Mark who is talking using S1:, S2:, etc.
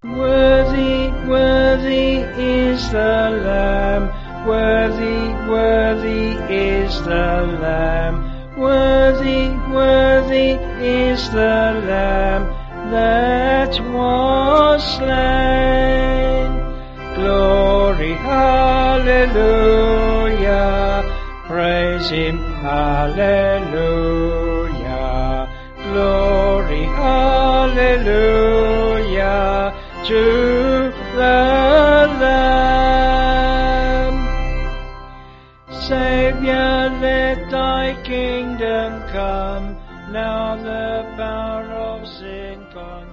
S1: Worthy, worthy is the Lamb. Worthy, worthy is the Lamb. Worthy, worthy is the Lamb that was slain. Glory, hallelujah. Praise Him, hallelujah. Glory, hallelujah to the Lamb. Saviour, let thy kingdom come. Now the power of sin gone.